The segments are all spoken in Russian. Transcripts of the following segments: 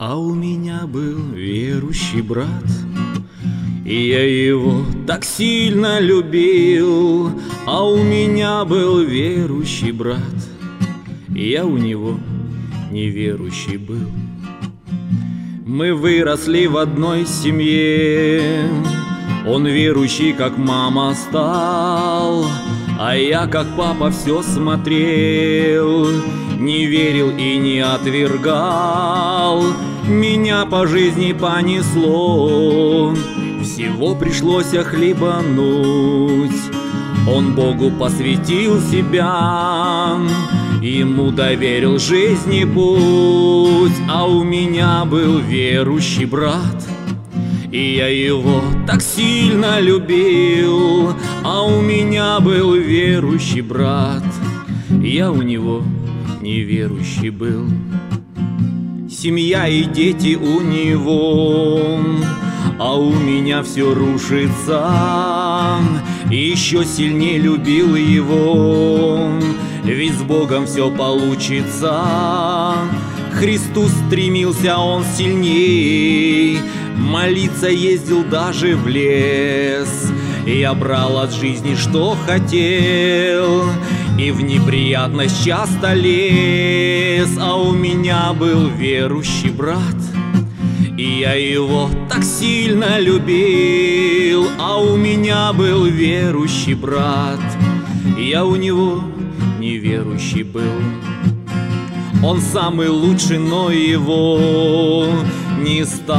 А у меня был верующий брат, и я его так сильно любил. А у меня был верующий брат, и я у него неверующий был. Мы выросли в одной семье, он верующий, как мама, стал, а я, как папа, все смотрел, не верил и не отвергал. Меня по жизни понесло, всего пришлось хлебануть. Он Богу посвятил себя, ему доверил жизни путь. А у меня был верующий брат, и я его так сильно любил. А у меня был верующий брат, я у него неверующий был. Семья и дети у него, а у меня все рушится. И еще сильнее любил его, ведь с Богом все получится. К Христу стремился он сильней, молиться ездил даже в лес. Я брал от жизни, что хотел, и в неприятность часто лез. А у меня был верующий брат, и я его так сильно любил. А у меня был верующий брат, и я у него неверующий был. Он самый лучший, но его не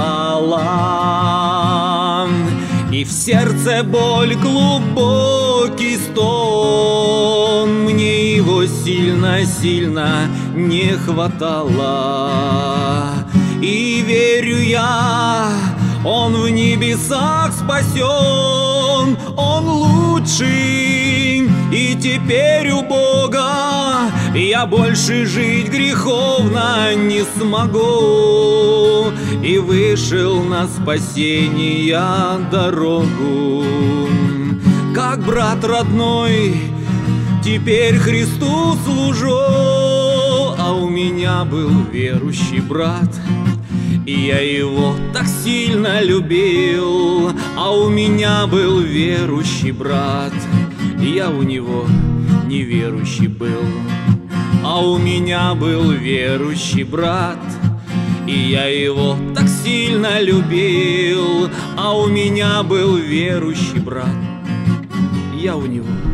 стало, и в сердце боль, глубокий стон. Мне его сильно-сильно не хватало. И верю я, он в небесах спасен, он лучший, и теперь у Бога я больше жить греховно не смогу. И вышел на спасение дорогу, как брат родной, теперь Христу служу. А у меня был верующий брат, и я его так сильно любил. А у меня был верующий брат, и я у него неверующий был. А у меня был верующий брат, и я его так сильно любил. А у меня был верующий брат, я у него